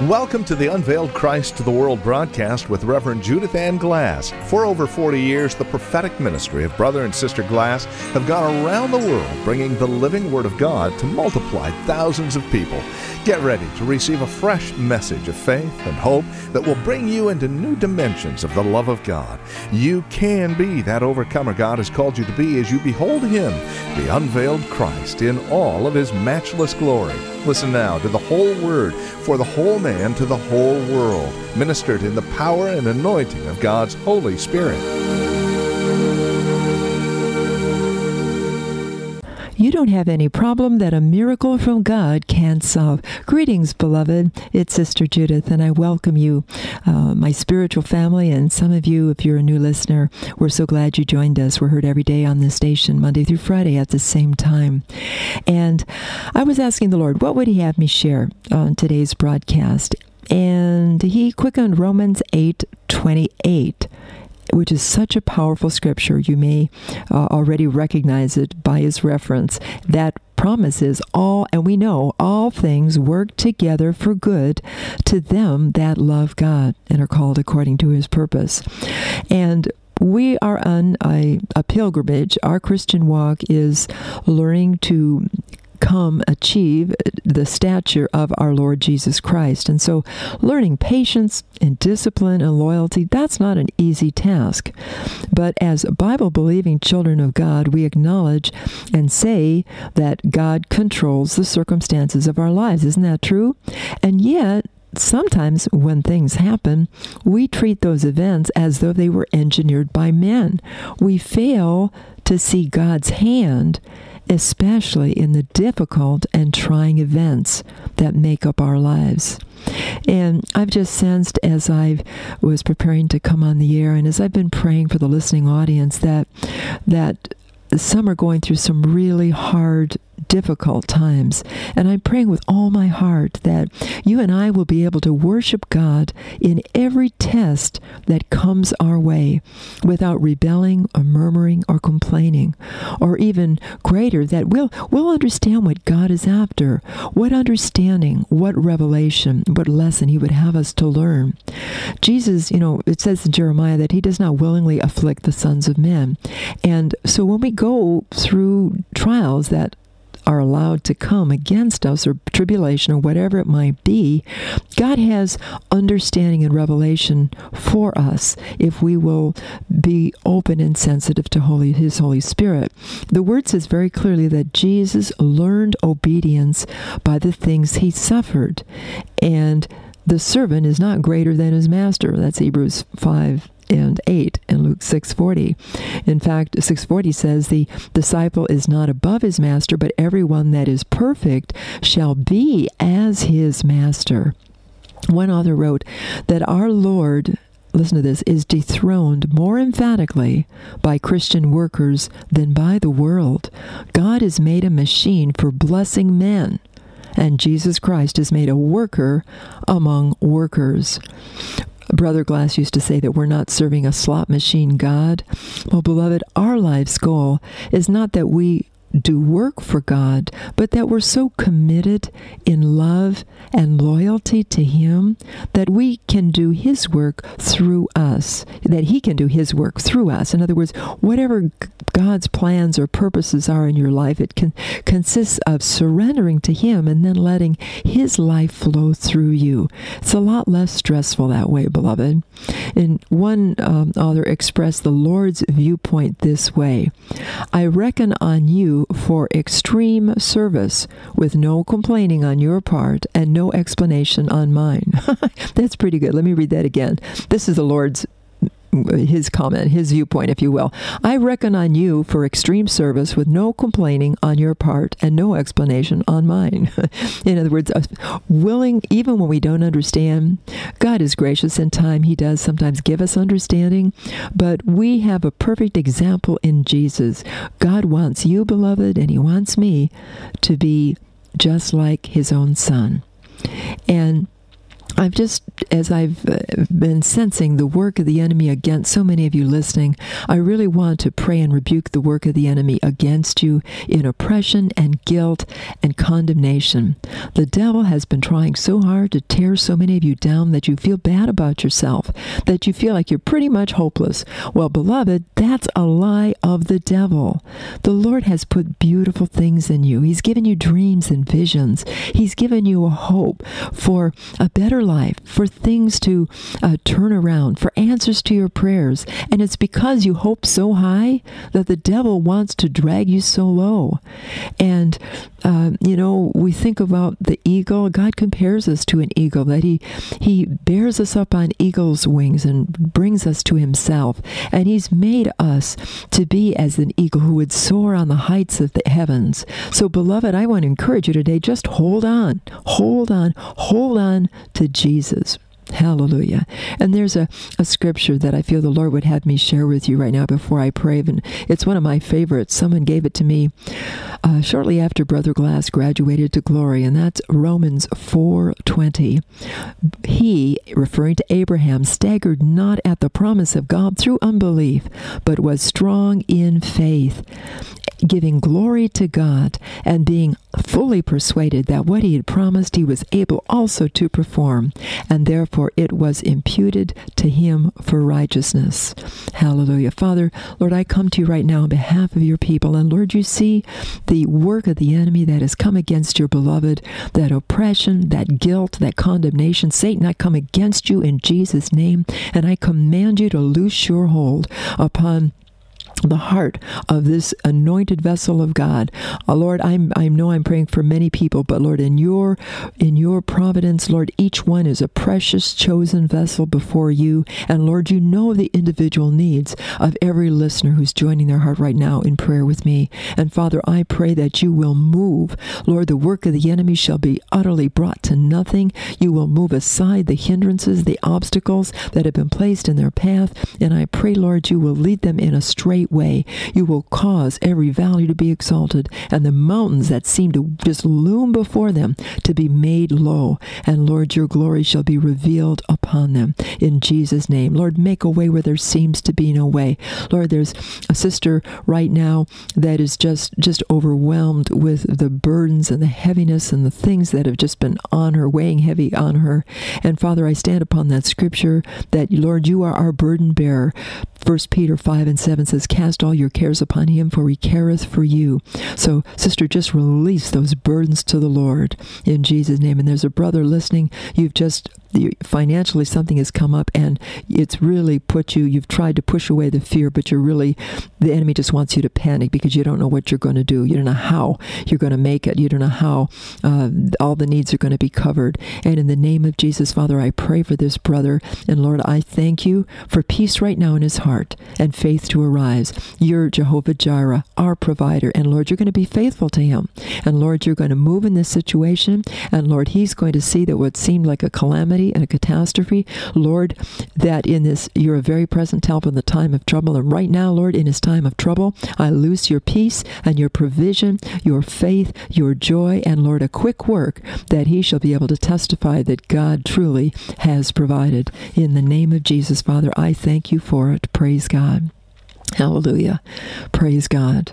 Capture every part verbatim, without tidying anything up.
Welcome to the Unveiled Christ to the World broadcast with Reverend Judith Ann Glass. For over forty years, the prophetic ministry of Brother and Sister Glass have gone around the world bringing the living Word of God to multiply thousands of people. Get ready to receive a fresh message of faith and hope that will bring you into new dimensions of the love of God. You can be that overcomer God has called you to be as you behold Him, the unveiled Christ, in all of His matchless glory. Listen now to the whole Word for the whole man to the whole world, ministered in the power and anointing of God's Holy Spirit. You don't have any problem that a miracle from God can't solve. Greetings, beloved. It's Sister Judith, and I welcome you, uh, my spiritual family, and some of you, if you're a new listener, we're so glad you joined us. We're heard every day on this station, Monday through Friday at the same time. And I was asking the Lord, what would He have me share on today's broadcast? And He quickened Romans eight twenty-eight. Which is such a powerful scripture. You may uh, already recognize it by its reference. That promises all, and we know all things work together for good to them that love God and are called according to His purpose. And we are on a, a pilgrimage. Our Christian walk is learning to come achieve the stature of our Lord Jesus Christ. And so learning patience and discipline and loyalty, that's not an easy task. But as Bible-believing children of God, we acknowledge and say that God controls the circumstances of our lives. Isn't that true? And yet, sometimes when things happen, we treat those events as though they were engineered by men. We fail to see God's hand, especially in the difficult and trying events that make up our lives. And I've just sensed as I was preparing to come on the air, and as I've been praying for the listening audience, that that some are going through some really hard, difficult times. And I'm praying with all my heart that you and I will be able to worship God in every test that comes our way without rebelling or murmuring or complaining. Or even greater, that we'll, we'll understand what God is after, what understanding, what revelation, what lesson He would have us to learn. Jesus, you know, it says in Jeremiah that He does not willingly afflict the sons of men. And so when we go through trials that are allowed to come against us, or tribulation, or whatever it might be, God has understanding and revelation for us if we will be open and sensitive to Holy, His Holy Spirit. The Word says very clearly that Jesus learned obedience by the things He suffered. And the servant is not greater than his master. That's Hebrews five and eight and Luke six forty. In fact, six forty says the disciple is not above his master, but everyone that is perfect shall be as his master. One author wrote that our Lord, listen to this, is dethroned more emphatically by Christian workers than by the world. God has made a machine for blessing men, and Jesus Christ is made a worker among workers. Brother Glass used to say that we're not serving a slot machine God. Well, beloved, our life's goal is not that we do work for God, but that we're so committed in love and loyalty to Him that we can do His work through us, that He can do His work through us. In other words, whatever God's plans or purposes are in your life, it can consists of surrendering to Him and then letting His life flow through you. It's a lot less stressful that way, beloved. And one um, author expressed the Lord's viewpoint this way: I reckon on you for extreme service, with no complaining on your part and no explanation on mine. That's pretty good. Let me read that again. This is the Lord's his comment, his viewpoint, if you will. I reckon on you for extreme service with no complaining on your part and no explanation on mine. In other words, willing, even when we don't understand. God is gracious in time. He does sometimes give us understanding, but we have a perfect example in Jesus. God wants you, beloved, and He wants me to be just like His own Son. And I've just, as I've been sensing the work of the enemy against so many of you listening, I really want to pray and rebuke the work of the enemy against you in oppression and guilt and condemnation. The devil has been trying so hard to tear so many of you down that you feel bad about yourself, that you feel like you're pretty much hopeless. Well, beloved, that's a lie of the devil. The Lord has put beautiful things in you. He's given you dreams and visions. He's given you a hope for a better life, for things to uh, turn around, for answers to your prayers. And it's because you hope so high that the devil wants to drag you so low. And, uh, you know, we think about the eagle. God compares us to an eagle, that he, he bears us up on eagle's wings and brings us to himself. And he's made us to be as an eagle who would soar on the heights of the heavens. So, beloved, I want to encourage you today, just hold on, hold on, hold on to Jesus. Hallelujah. And there's a, a scripture that I feel the Lord would have me share with you right now before I pray. And it's one of my favorites. Someone gave it to me uh, shortly after Brother Glass graduated to glory, and that's Romans four twenty. He, referring to Abraham, staggered not at the promise of God through unbelief, but was strong in faith, giving glory to God, and being fully persuaded that what he had promised he was able also to perform, and therefore it was imputed to him for righteousness. Hallelujah. Father, Lord, I come to you right now on behalf of your people, and Lord, you see the work of the enemy that has come against your beloved, that oppression, that guilt, that condemnation. Satan, I come against you in Jesus' name, and I command you to loose your hold upon the heart of this anointed vessel of God. Uh, Lord, I'm, I know I'm praying for many people, but Lord, in your, in your providence, Lord, each one is a precious chosen vessel before you. And Lord, you know the individual needs of every listener who's joining their heart right now in prayer with me. And Father, I pray that you will move. Lord, the work of the enemy shall be utterly brought to nothing. You will move aside the hindrances, the obstacles that have been placed in their path. And I pray, Lord, you will lead them in a straight way. You will cause every valley to be exalted, and the mountains that seem to just loom before them to be made low. And Lord, your glory shall be revealed upon them in Jesus' name. Lord, make a way where there seems to be no way. Lord, there's a sister right now that is just, just overwhelmed with the burdens and the heaviness and the things that have just been on her, weighing heavy on her. And Father, I stand upon that scripture that, Lord, you are our burden bearer. First Peter five and seven says, cast all your cares upon him, for he careth for you. So, sister, just release those burdens to the Lord in Jesus' name. And there's a brother listening. You've just financially something has come up and it's really put you, you've tried to push away the fear, but you're really, the enemy just wants you to panic because you don't know what you're going to do. You don't know how you're going to make it. You don't know how uh, all the needs are going to be covered. And in the name of Jesus, Father, I pray for this brother. And Lord, I thank you for peace right now in his heart and faith to arise. You're Jehovah Jireh, our provider. And Lord, you're going to be faithful to him. And Lord, you're going to move in this situation. And Lord, he's going to see that what seemed like a calamity and a catastrophe, Lord, that in this, you're a very present help in the time of trouble. And right now, Lord, in his time of trouble, I loose your peace and your provision, your faith, your joy, and Lord, a quick work that he shall be able to testify that God truly has provided. In the name of Jesus, Father, I thank you for it. Praise God. Hallelujah. Praise God.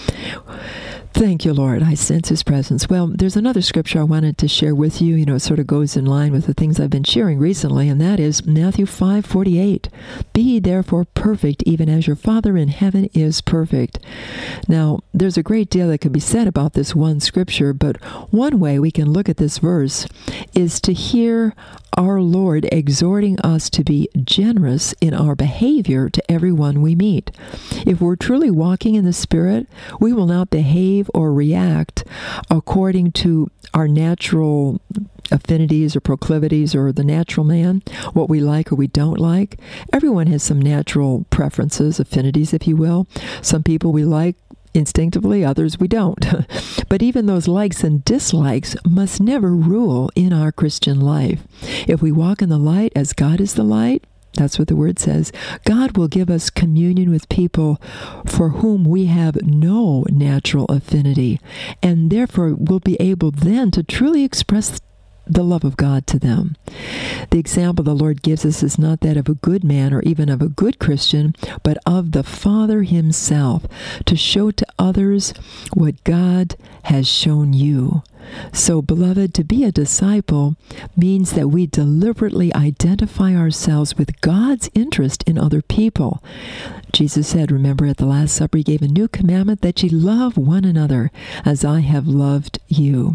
Thank you, Lord. I sense his presence. Well, there's another scripture I wanted to share with you. You know, it sort of goes in line with the things I've been sharing recently, and that is Matthew five forty-eight. Be ye therefore perfect, even as your Father in heaven is perfect. Now, there's a great deal that can be said about this one scripture, but one way we can look at this verse is to hear our Lord exhorting us to be generous in our behavior to everyone we meet. If we're truly walking in the Spirit, we will not behave or react according to our natural affinities or proclivities or the natural man, what we like or we don't like. Everyone has some natural preferences, affinities, if you will. Some people we like instinctively, others we don't. But even those likes and dislikes must never rule in our Christian life. If we walk in the light as God is the light, that's what the word says, God will give us communion with people for whom we have no natural affinity, and therefore we'll be able then to truly express the love of God to them. The example the Lord gives us is not that of a good man or even of a good Christian, but of the Father himself, to show to others what God has shown you. So, beloved, to be a disciple means that we deliberately identify ourselves with God's interest in other people. Jesus said, remember at the Last Supper, he gave a new commandment, that ye love one another as I have loved you.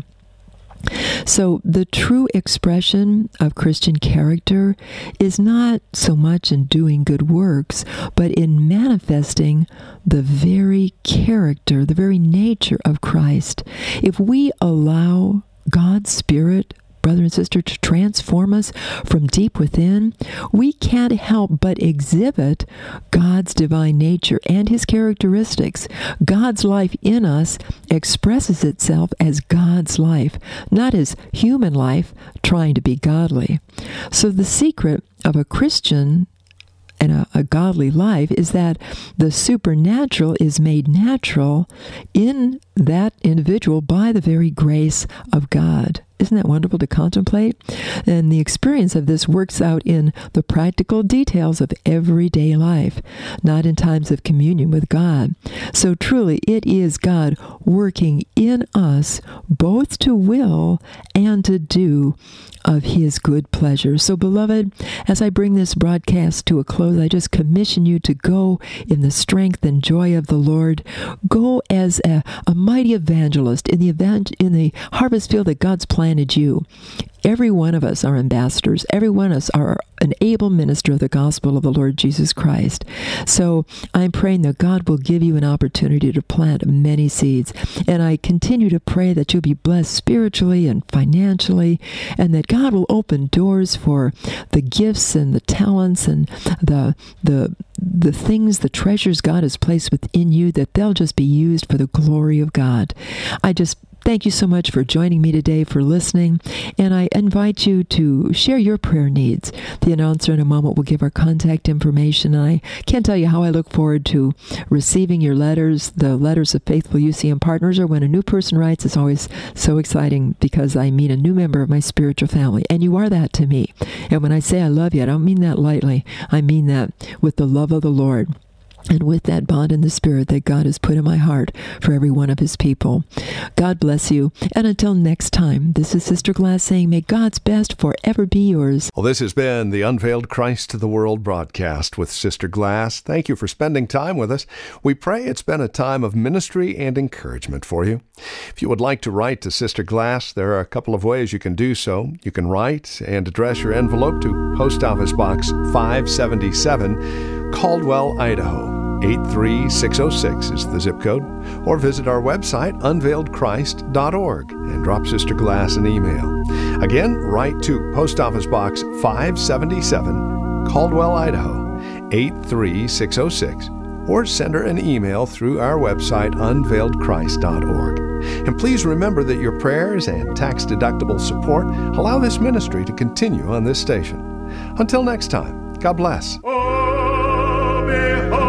So the true expression of Christian character is not so much in doing good works, but in manifesting the very character, the very nature of Christ. If we allow God's Spirit, brother and sister, to transform us from deep within, we can't help but exhibit God's divine nature and his characteristics. God's life in us expresses itself as God's life, not as human life trying to be godly. So the secret of a Christian and a, a godly life is that the supernatural is made natural in that individual by the very grace of God. Isn't that wonderful to contemplate? And the experience of this works out in the practical details of everyday life, not in times of communion with God. So truly, it is God working in us both to will and to do of his good pleasure. So, beloved, as I bring this broadcast to a close, I just commission you to go in the strength and joy of the Lord. Go as a, a mighty evangelist in the event in the harvest field that God's planted you. Every one of us are ambassadors. Every one of us are an able minister of the gospel of the Lord Jesus Christ. So I'm praying that God will give you an opportunity to plant many seeds. And I continue to pray that you'll be blessed spiritually and financially, and that God will open doors for the gifts and the talents and the the the things, the treasures God has placed within you, that they'll just be used for the glory of God. I just thank you so much for joining me today, for listening, and I invite you to share your prayer needs. The announcer in a moment will give our contact information. I can't tell you how I look forward to receiving your letters, the letters of faithful U C M partners, or when a new person writes. It's always so exciting because I meet a new member of my spiritual family, and you are that to me. And when I say I love you, I don't mean that lightly. I mean that with the love of the Lord, and with that bond in the Spirit that God has put in my heart for every one of his people. God bless you. And until next time, this is Sister Glass saying, may God's best forever be yours. Well, this has been the Unveiled Christ to the World broadcast with Sister Glass. Thank you for spending time with us. We pray it's been a time of ministry and encouragement for you. If you would like to write to Sister Glass, there are a couple of ways you can do so. You can write and address your envelope to Post Office Box five seventy-seven, Caldwell, Idaho. eight three six oh six is the zip code, or visit our website, unveiled christ dot org, and drop Sister Glass an email. Again, write to Post Office Box five seventy-seven, Caldwell, Idaho, eight three six oh six, or send her an email through our website, unveiled christ dot org. And please remember that your prayers and tax-deductible support allow this ministry to continue on this station. Until next time, God bless. Oh, behold.